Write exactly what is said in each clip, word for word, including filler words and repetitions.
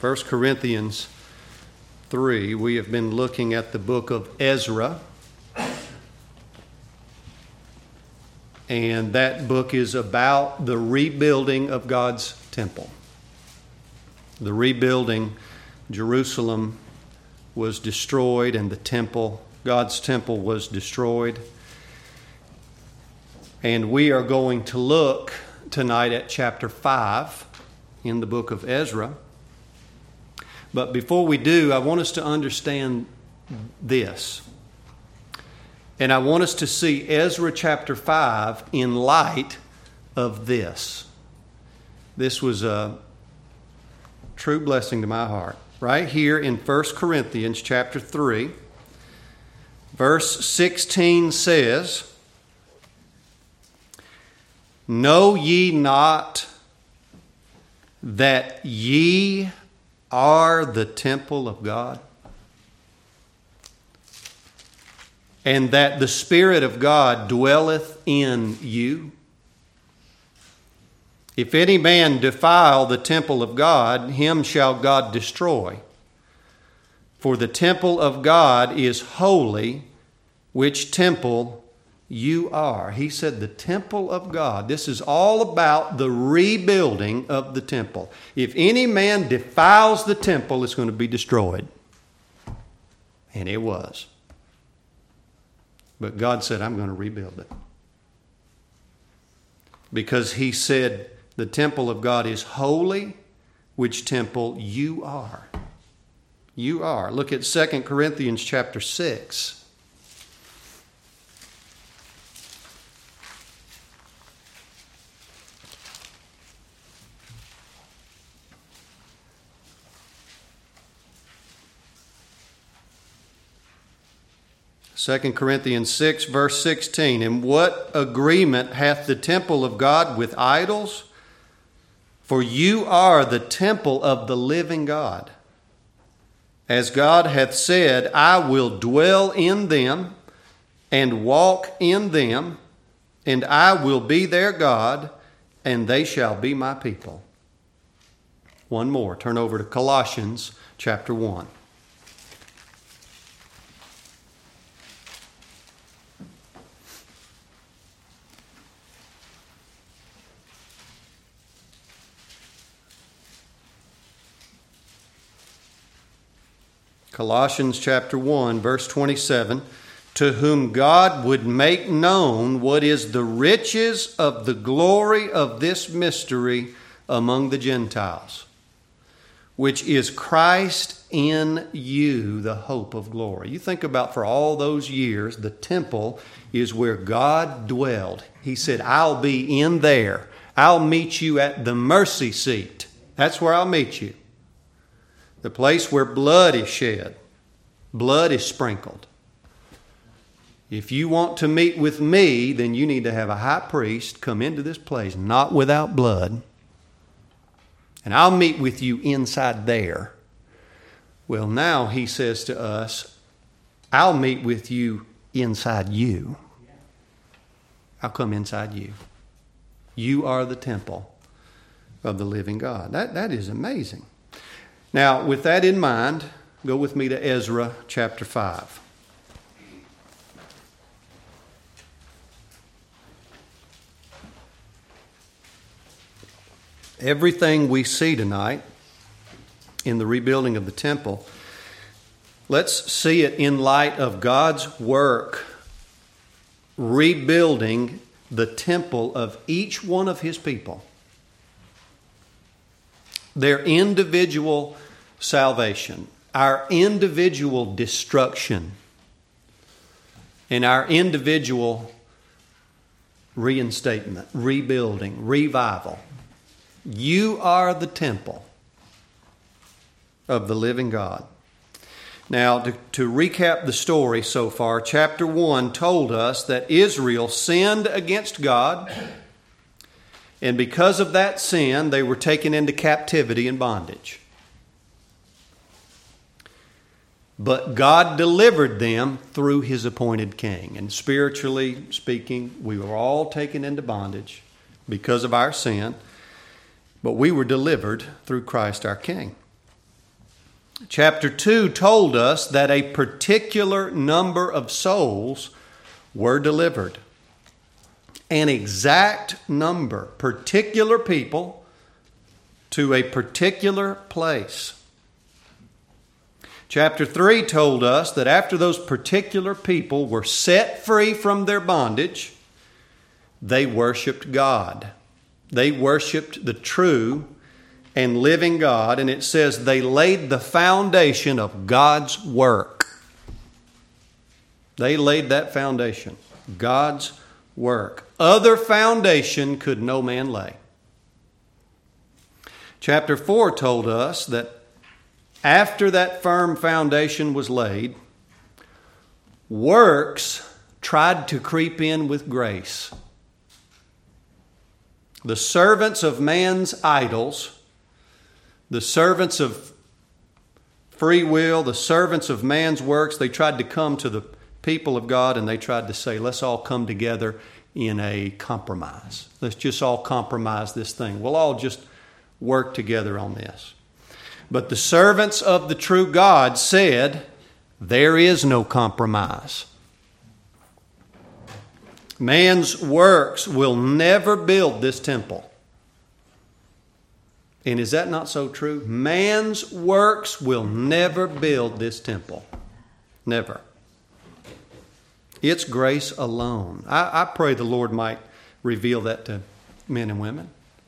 First Corinthians three. We have been looking at the book of Ezra. And that book is about the rebuilding of God's temple. The rebuilding, Jerusalem was destroyed and the temple, God's temple was destroyed. And we are going to look tonight at chapter five in the book of Ezra. But before we do, I want us to understand this. And I want us to see Ezra chapter five in light of this. This was a true blessing to my heart. Right here in First Corinthians chapter three, verse sixteen says, "Know ye not that ye are the temple of God, and that the Spirit of God dwelleth in you? If any man defile the temple of God, him shall God destroy. For the temple of God is holy, which temple you are." He said the temple of God. This is all about the rebuilding of the temple. If any man defiles the temple, it's going to be destroyed. And it was. But God said, I'm going to rebuild it. Because he said, the temple of God is holy, which temple you are. You are. Look at Second Corinthians chapter six. Second Corinthians six, verse sixteen. "And what agreement hath the temple of God with idols? For you are the temple of the living God. As God hath said, I will dwell in them and walk in them, and I will be their God, and they shall be my people." One more. Turn over to Colossians chapter one. Colossians chapter one, verse twenty-seven, "To whom God would make known what is the riches of the glory of this mystery among the Gentiles, which is Christ in you, the hope of glory." You think about, for all those years, the temple is where God dwelled. He said, I'll be in there. I'll meet you at the mercy seat. That's where I'll meet you. The place where blood is shed, blood is sprinkled. If you want to meet with me, then you need to have a high priest come into this place, not without blood. And I'll meet with you inside there. Well, now he says to us, I'll meet with you inside you. I'll come inside you. You are the temple of the living God. That, that is amazing. Now, with that in mind, go with me to Ezra chapter five. Everything we see tonight in the rebuilding of the temple, let's see it in light of God's work rebuilding the temple of each one of his people. Their individual salvation, our individual destruction, and our individual reinstatement, rebuilding, revival. You are the temple of the living God. Now, to, to recap the story so far, chapter one told us that Israel sinned against God, and because of that sin, they were taken into captivity and bondage. But God delivered them through his appointed king. And spiritually speaking, we were all taken into bondage because of our sin. But we were delivered through Christ our King. Chapter two told us that a particular number of souls were delivered. An exact number, particular people to a particular place. Chapter three told us that after those particular people were set free from their bondage, they worshiped God. They worshiped the true and living God, and it says they laid the foundation of God's work. They laid that foundation, God's work. Other foundation could no man lay. Chapter four told us that after that firm foundation was laid, works tried to creep in with grace. The servants of man's idols, the servants of free will, the servants of man's works, they tried to come to the people of God and they tried to say, let's all come together in a compromise. Let's just all compromise this thing. We'll all just work together on this. But the servants of the true God said, there is no compromise. Man's works will never build this temple. And is that not so true? Man's works will never build this temple. Never. It's grace alone. I, I pray the Lord might reveal that to men and women.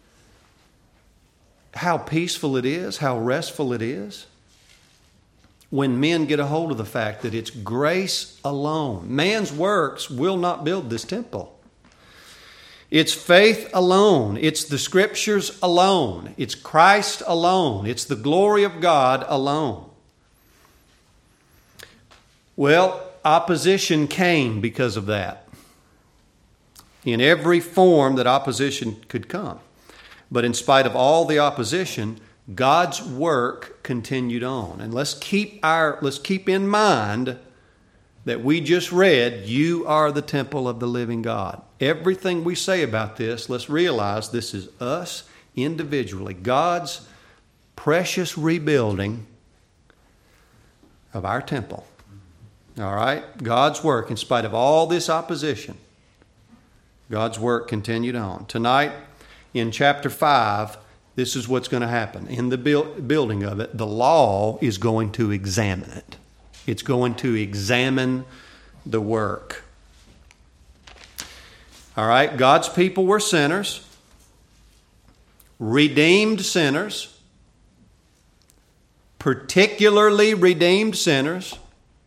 How peaceful it is, how restful it is when men get a hold of the fact that it's grace alone. Man's works will not build this temple. It's faith alone. It's the Scriptures alone. It's Christ alone. It's the glory of God alone. Well, opposition came because of that. In every form that opposition could come. But in spite of all the opposition, God's work continued on. And let's keep our let's keep in mind that we just read, you are the temple of the living God. Everything we say about this, let's realize this is us individually. God's precious rebuilding of our temple. All right? God's work, in spite of all this opposition, God's work continued on. Tonight, in chapter five, this is what's going to happen. In the build, building of it, the law is going to examine it. It's going to examine the work. All right, God's people were sinners, redeemed sinners, particularly redeemed sinners,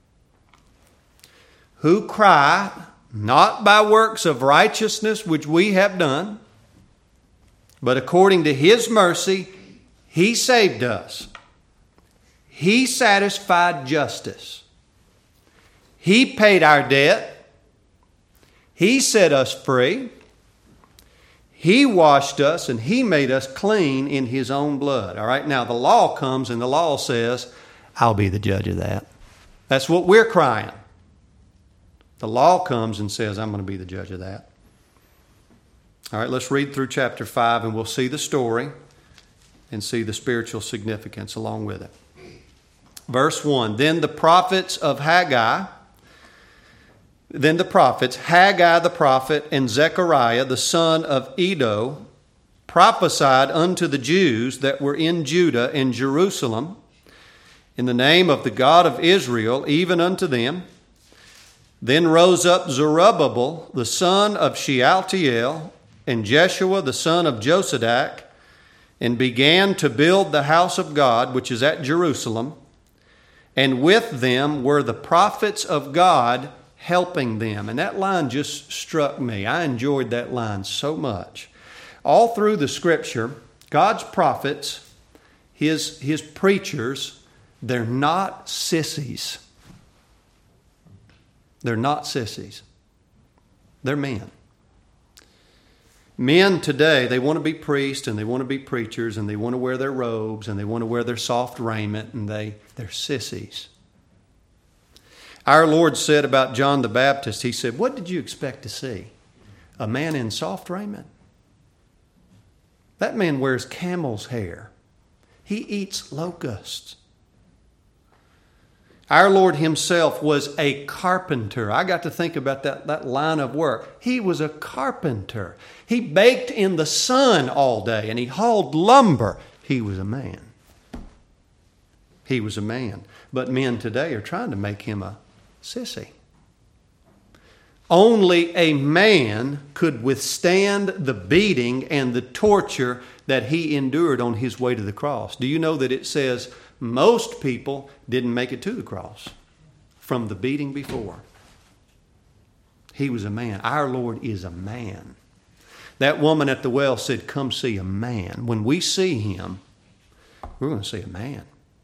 who cry, not by works of righteousness which we have done, but according to His mercy, He saved us. He satisfied justice. He paid our debt. He set us free. He washed us and He made us clean in His own blood. All right, now the law comes and the law says, I'll be the judge of that. That's what we're crying. The law comes and says, I'm going to be the judge of that. All right, let's read through chapter five and we'll see the story and see the spiritual significance along with it. Verse one, then the prophets of Haggai, then the prophets, Haggai the prophet and Zechariah the son of Iddo, prophesied unto the Jews that were in Judah and Jerusalem in the name of the God of Israel, even unto them. Then rose up Zerubbabel the son of Shealtiel and Jeshua the son of Josadak, and began to build the house of God, which is at Jerusalem. And with them were the prophets of God helping them. And that line just struck me. I enjoyed that line so much. All through the Scripture, God's prophets, His, his preachers, they're not sissies. They're not sissies. They're men. Men today, they want to be priests and they want to be preachers and they want to wear their robes and they want to wear their soft raiment and they, they're sissies. Our Lord said about John the Baptist, He said, what did you expect to see? A man in soft raiment? That man wears camel's hair. He eats locusts. Our Lord himself was a carpenter. I got to think about that, that line of work. He was a carpenter. He baked in the sun all day and he hauled lumber. He was a man. He was a man. But men today are trying to make him a sissy. Only a man could withstand the beating and the torture that he endured on his way to the cross. Do you know that it says most people didn't make it to the cross from the beating before? He was a man. Our Lord is a man. That woman at the well said, "Come see a man." When we see him, we're going to see a man.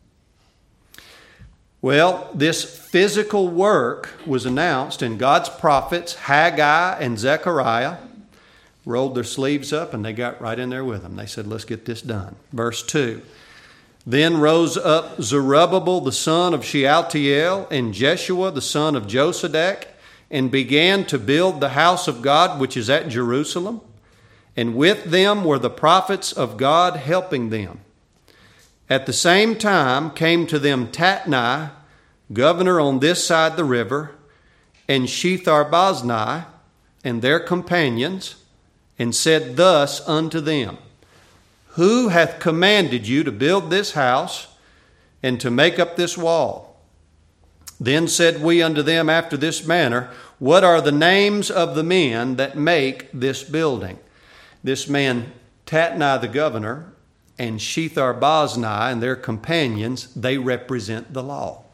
Well, this physical work was announced, and God's prophets, Haggai and Zechariah, rolled their sleeves up and they got right in there with them. They said, "Let's get this done." Verse two. Then rose up Zerubbabel the son of Shealtiel and Jeshua the son of Josadak, and began to build the house of God which is at Jerusalem. And with them were the prophets of God helping them. At the same time came to them Tatnai, governor on this side the river, and Shethar-boznai and their companions, and said thus unto them, "Who hath commanded you to build this house and to make up this wall?" Then said we unto them after this manner, "What are the names of the men that make this building?" This man, Tatnai the governor, and Shethar-boznai and their companions, they represent the law.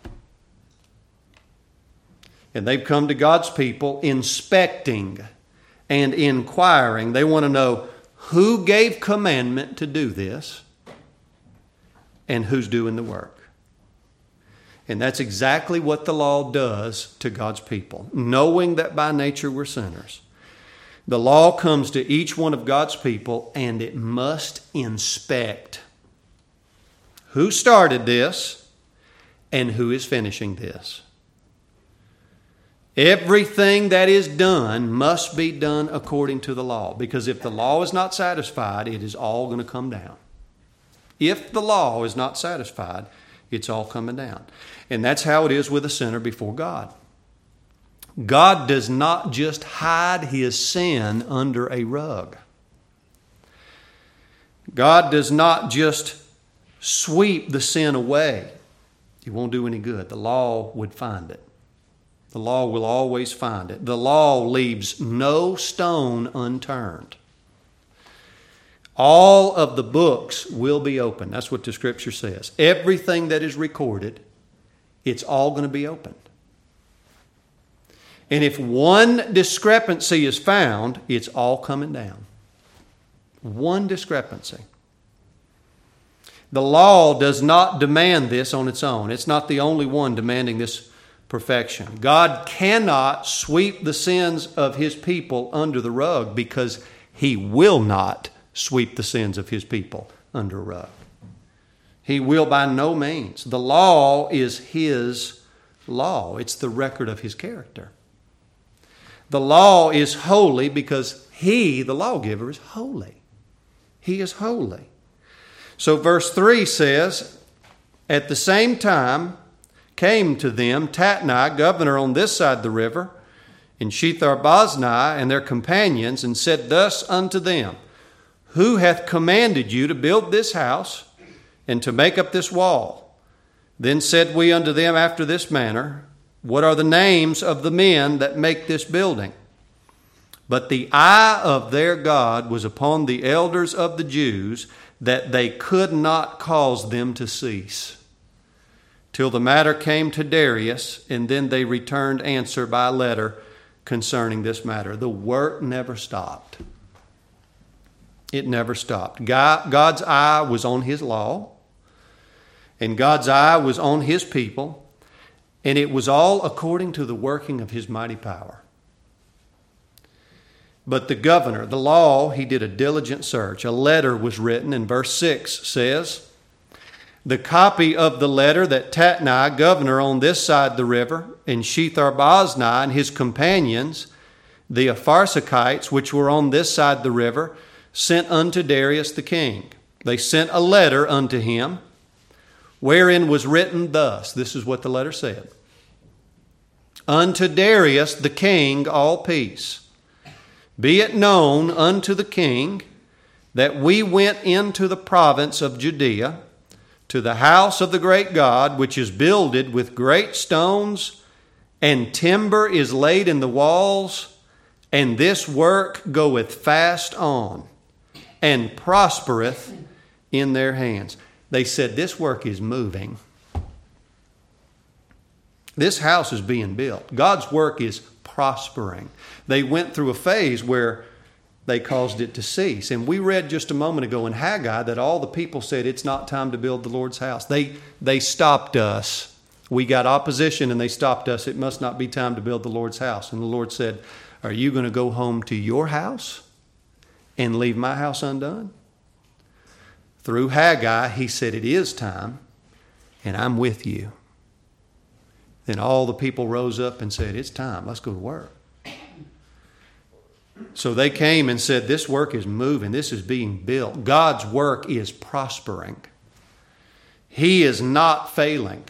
And they've come to God's people inspecting and inquiring. They want to know who gave commandment to do this and who's doing the work. And that's exactly what the law does to God's people, knowing that by nature we're sinners. The law comes to each one of God's people and it must inspect who started this and who is finishing this. Everything that is done must be done according to the law, because if the law is not satisfied, it is all going to come down. If the law is not satisfied, it's all coming down. And that's how it is with a sinner before God. God does not just hide his sin under a rug. God does not just sweep the sin away. It won't do any good. The law would find it. The law will always find it. The law leaves no stone unturned. All of the books will be open. That's what the Scripture says. Everything that is recorded, it's all going to be opened. And if one discrepancy is found, it's all coming down. One discrepancy. The law does not demand this on its own. It's not the only one demanding this perfection. God cannot sweep the sins of his people under the rug, because he will not sweep the sins of his people under a rug. He will by no means. The law is his law. It's the record of his character. The law is holy because he, the lawgiver, is holy. He is holy. So verse three says, "At the same time came to them Tatnai, governor on this side the river, and Shethar-boznai and their companions, and said thus unto them, Who hath commanded you to build this house and to make up this wall? Then said we unto them after this manner, What are the names of the men that make this building? But the eye of their God was upon the elders of the Jews, that they could not cause them to cease, till the matter came to Darius, and then they returned answer by letter concerning this matter." The work never stopped. It never stopped. God, God's eye was on his law, and God's eye was on his people, and it was all according to the working of his mighty power. But the governor, the law, he did a diligent search. A letter was written, and verse six says, "The copy of the letter that Tatnai, governor on this side the river, and Shethar-boznai and his companions, the Apharsachites, which were on this side the river, sent unto Darius the king. They sent a letter unto him, wherein was written thus. This is what the letter said. Unto Darius the king all peace. Be it known unto the king that we went into the province of Judea, to the house of the great God, which is builded with great stones, and timber is laid in the walls, and this work goeth fast on, and prospereth in their hands. They said, this work is moving. This house is being built. God's work is prospering. They went through a phase where they caused it to cease. And we read just a moment ago in Haggai that all the people said it's not time to build the Lord's house. They, they stopped us. We got opposition and they stopped us. It must not be time to build the Lord's house. And the Lord said, are you going to go home to your house and leave my house undone? Through Haggai, he said, it is time, and I'm with you. Then all the people rose up and said, it's time, let's go to work. So they came and said, this work is moving, this is being built. God's work is prospering. He is not failing.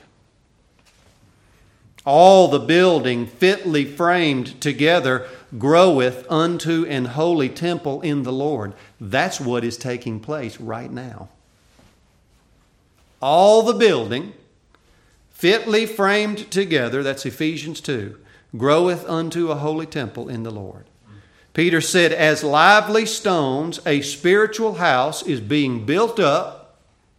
All the building fitly framed together groweth unto an holy temple in the Lord. That's what is taking place right now. All the building fitly framed together, that's Ephesians two, groweth unto a holy temple in the Lord. Peter said, as lively stones, a spiritual house is being built up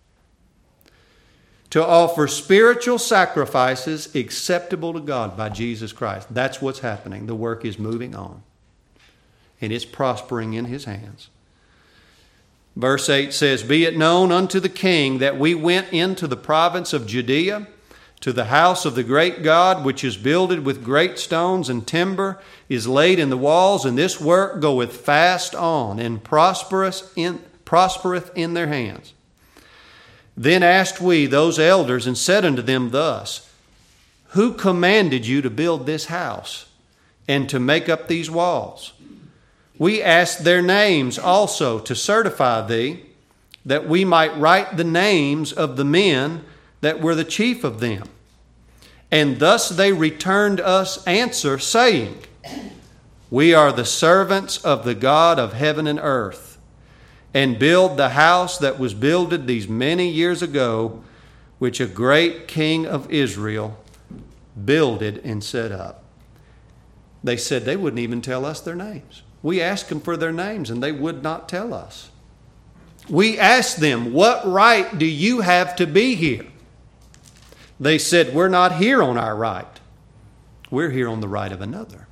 to offer spiritual sacrifices acceptable to God by Jesus Christ. That's what's happening. The work is moving on, and it's prospering in His hands. Verse eight says, be it known unto the king that we went into the province of Judea, to the house of the great God, which is builded with great stones, and timber is laid in the walls, and this work goeth fast on, and prosperous in, prospereth in their hands. Then asked we those elders, and said unto them thus, who commanded you to build this house, and to make up these walls? We asked their names also to certify thee, that we might write the names of the men that were the chief of them. And thus they returned us answer, saying, we are the servants of the God of heaven and earth, and build the house that was builded these many years ago, which a great king of Israel builded and set up. They said they wouldn't even tell us their names. We asked them for their names, and they would not tell us. We asked them, what right do you have to be here? They said, we're not here on our right. We're here on the right of another.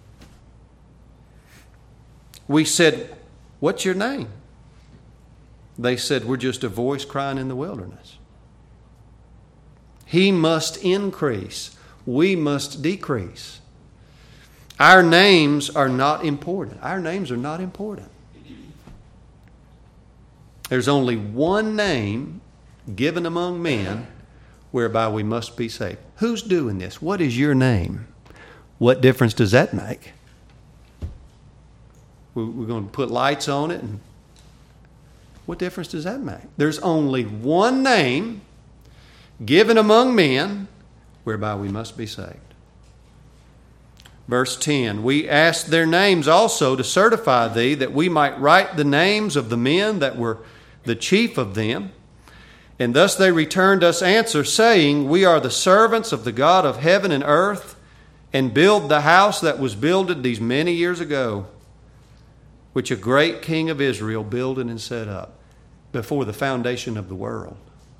We said, what's your name? They said, we're just a voice crying in the wilderness. He must increase. We must decrease. Our names are not important. Our names are not important. There's only one name given among men whereby we must be saved. Who's doing this? What is your name? What difference does that make? We're going to put lights on it, and what difference does that make? There's only one name given among men whereby we must be saved. Verse ten, we asked their names also to certify thee, that we might write the names of the men that were the chief of them. And thus they returned us answer, saying, we are the servants of the God of heaven and earth, and build the house that was builded these many years ago, which a great king of Israel builded and set up before the foundation of the world.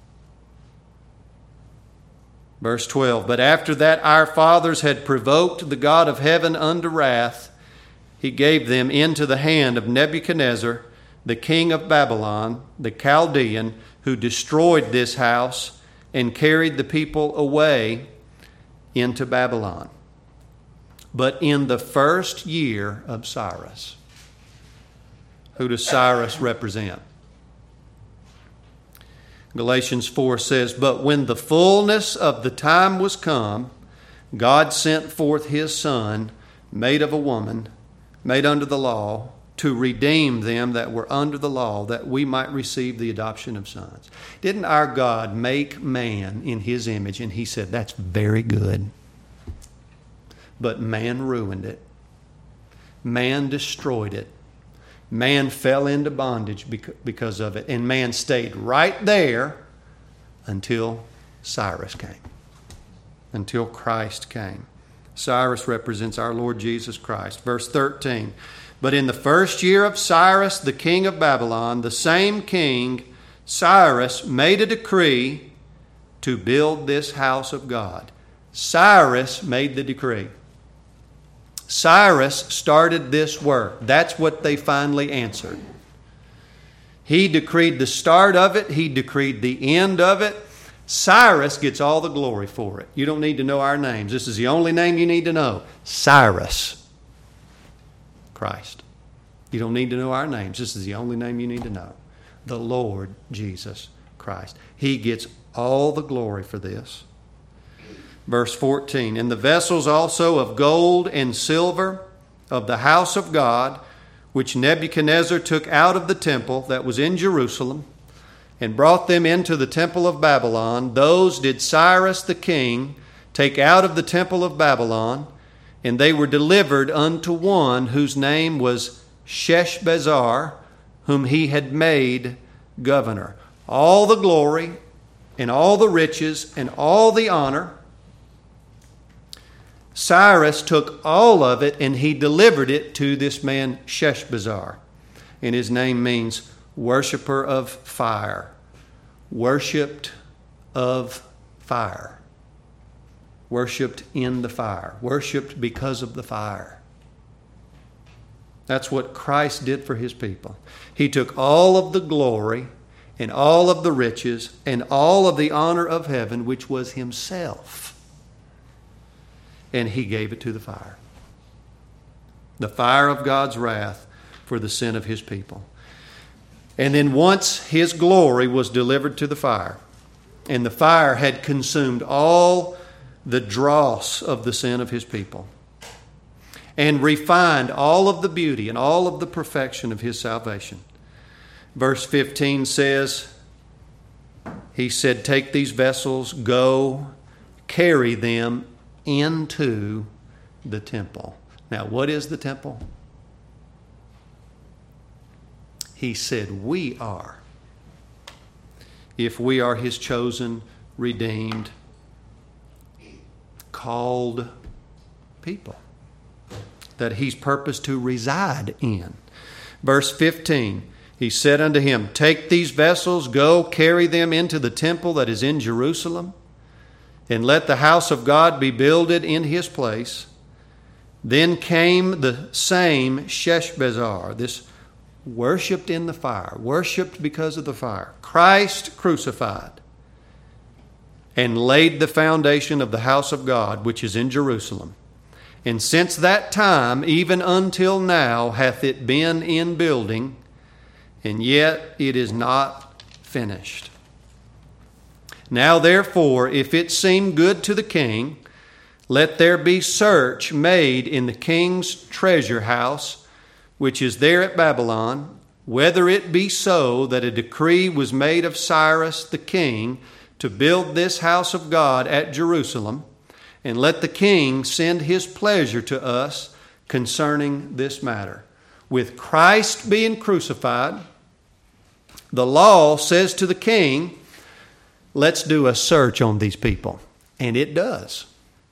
Verse twelve, but after that our fathers had provoked the God of heaven unto wrath, He gave them into the hand of Nebuchadnezzar, the king of Babylon, the Chaldean, who destroyed this house and carried the people away into Babylon. But in the first year of Cyrus. Who does Cyrus represent? Galatians four says, but when the fullness of the time was come, God sent forth His Son, made of a woman, made under the law, to redeem them that were under the law, that we might receive the adoption of sons. Didn't our God make man in his image? And he said, that's very good. But man ruined it. Man destroyed it. Man fell into bondage because of it. And man stayed right there until Cyrus came. Until Christ came. Cyrus represents our Lord Jesus Christ. Verse thirteen. But in the first year of Cyrus, the king of Babylon, the same king, Cyrus, made a decree to build this house of God. Cyrus made the decree. Cyrus started this work. That's what they finally answered. He decreed the start of it. He decreed the end of it. Cyrus gets all the glory for it. You don't need to know our names. This is the only name you need to know. Cyrus. Christ. You don't need to know our names. This is the only name you need to know. The Lord Jesus Christ. He gets all the glory for this. Verse fourteen. And the vessels also of gold and silver of the house of God, which Nebuchadnezzar took out of the temple that was in Jerusalem, and brought them into the temple of Babylon, those did Cyrus the king take out of the temple of Babylon, and they were delivered unto one whose name was Sheshbazzar, whom he had made governor. All the glory and all the riches and all the honor, Cyrus took all of it and he delivered it to this man Sheshbazzar. And his name means worshiper of fire. Worshipped of fire. Worshipped in the fire. Worshipped because of the fire. That's what Christ did for his people. He took all of the glory and all of the riches and all of the honor of heaven, which was himself, and he gave it to the fire. The fire of God's wrath for the sin of his people. And then once his glory was delivered to the fire, and the fire had consumed all the dross of the sin of his people, and refined all of the beauty and all of the perfection of his salvation. Verse fifteen says, he said, take these vessels, go, carry them into the temple. Now, what is the temple? He said, we are. If we are his chosen, redeemed, called people that he's purposed to reside in. Verse fifteen, he said unto him, take these vessels, go carry them into the temple that is in Jerusalem, and let the house of God be builded in his place. Then came the same Sheshbazzar, this worshipped in the fire, worshipped because of the fire, Christ crucified, and laid the foundation of the house of God, which is in Jerusalem. And since that time, even until now, hath it been in building, and yet it is not finished. Now therefore, if it seem good to the king, let there be search made in the king's treasure house, which is there at Babylon, whether it be so that a decree was made of Cyrus the king to build this house of God at Jerusalem, and let the king send his pleasure to us concerning this matter. With Christ being crucified, the law says to the king, let's do a search on these people. And it does.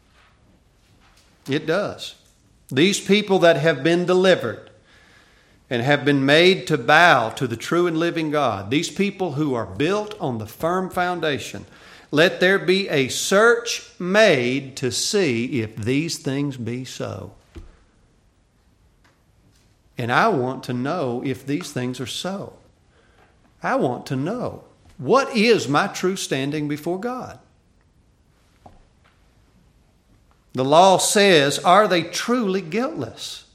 It does. These people that have been delivered and have been made to bow to the true and living God, these people who are built on the firm foundation, let there be a search made to see if these things be so. And I want to know if these things are so. I want to know, what is my true standing before God? The law says, are they truly guiltless?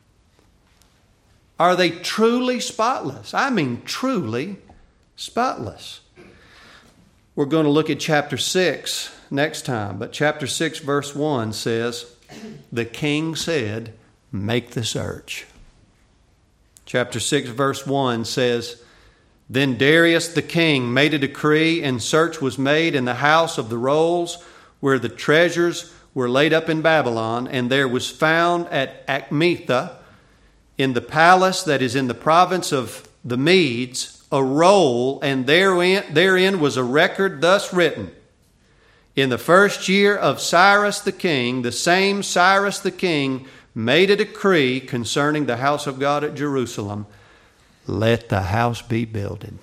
Are they truly spotless? I mean, truly spotless. We're going to look at chapter six next time, but chapter six, verse one says, the king said, make the search. Chapter six, verse one says, Then Darius the king made a decree, and search was made in the house of the rolls where the treasures were laid up in Babylon, and there was found at Achmetha, in the palace that is in the province of the Medes, a roll, and therein, therein was a record thus written. In the first year of Cyrus the king, the same Cyrus the king made a decree concerning the house of God at Jerusalem. Let the house be builded.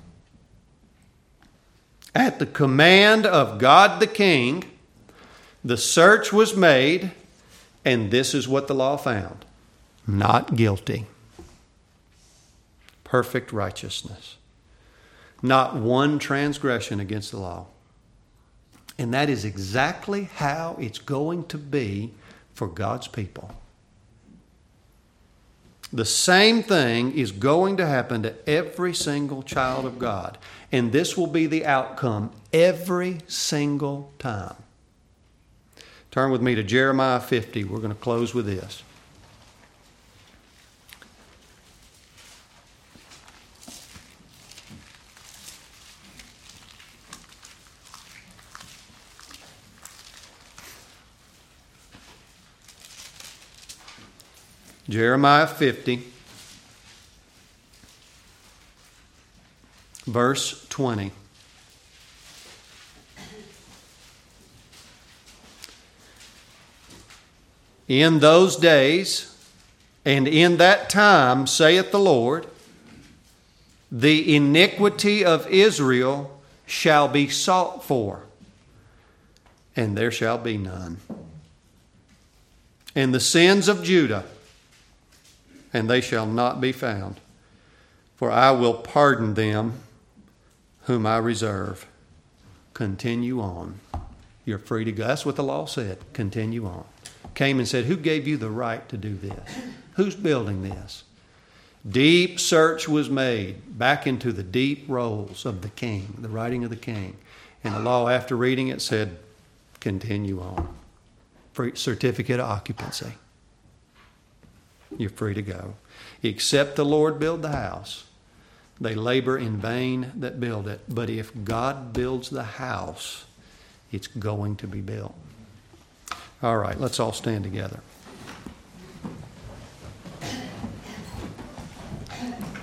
At the command of God the king, the search was made, and this is what the law found. Not guilty. Perfect righteousness. Not one transgression against the law. And that is exactly how it's going to be for God's people. The same thing is going to happen to every single child of God. And this will be the outcome every single time. Turn with me to Jeremiah fifty. We're going to close with this. Jeremiah fifty, verse twenty. In those days and in that time, saith the Lord, the iniquity of Israel shall be sought for, and there shall be none. And the sins of Judah, and they shall not be found. For I will pardon them whom I reserve. Continue on. You're free to go. That's what the law said. Continue on. Came and said, who gave you the right to do this? Who's building this? Deep search was made back into the deep rolls of the king, the writing of the king. And the law, after reading it, said, continue on. Free certificate of occupancy. You're free to go. Except the Lord build the house, they labor in vain that build it. But if God builds the house, it's going to be built. All right, let's all stand together.